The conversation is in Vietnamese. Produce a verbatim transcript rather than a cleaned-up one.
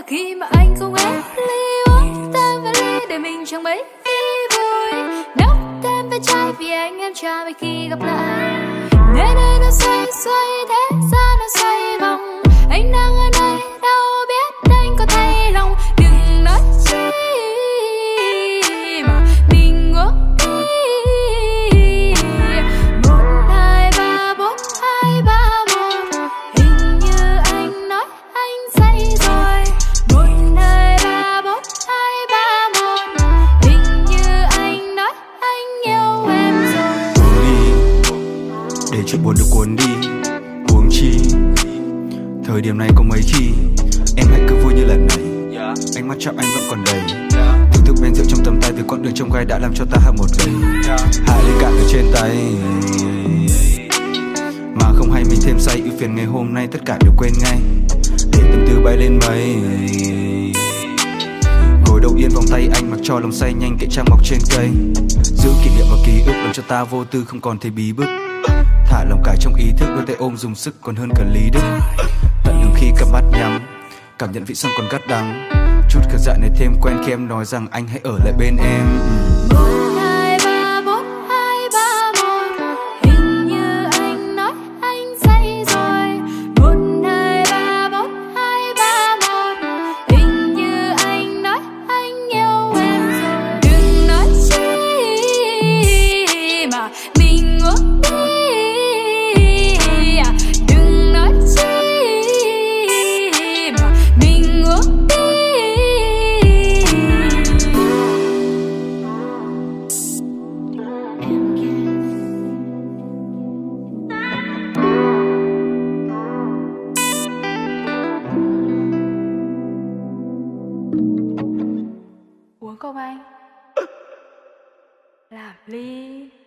khi mà anh không ép ly uống thêm vài ly để mình chẳng mấy khi vui, nốc thêm vài chai vì anh em cha mấy khi gặp lại. Nơi đây nó xoay xoay thế gian nó xoay vòng, anh đang ở đây đâu biết anh có thay lòng. Đừng nói chi mà mình uống đi. Một hai ba bốn hai ba một, hình như anh nói anh say rồi. Một hai ba bốn hai ba một, hình như anh nói anh yêu em rồi. Uống đi để chuyện buồn được cuốn đi, uống chi thời điểm này có mấy khi em hãy cứ vui như lần này. Ánh mắt chạm anh vẫn còn đầy, thưởng thức bên rượu trong tầm tay từ con đường trông gai đã làm cho ta hạ một gầy. Hạ ly cạn ở trên tay mà không hay mình thêm say, ưu phiền ngày hôm nay tất cả đều quên ngay, để tâm tư bay lên mây. Ngồi đâu yên vòng tay anh mặc cho lòng say nhanh kệ trang mọc trên cây, giữ kỷ niệm và ký ức làm cho ta vô tư không còn thấy bí bức. Thả lòng cả trong ý thức, đôi tay ôm dùng sức còn hơn cả lý đức. Tận hưởng khi cặp mắt nhắm, cảm nhận vị xăng còn gắt đắng. Chút khờ dại này thêm quen khi em nói rằng anh hãy ở lại bên em. Một hai ba bốn hai ba một, hình như anh nói anh say rồi. Một hai ba bốn hai ba một, hình như anh nói anh yêu em rồi. Đừng nói chi mà mình uống đi. Đừng nói chi mà mình uống đi. Uống không anh? Làm ly.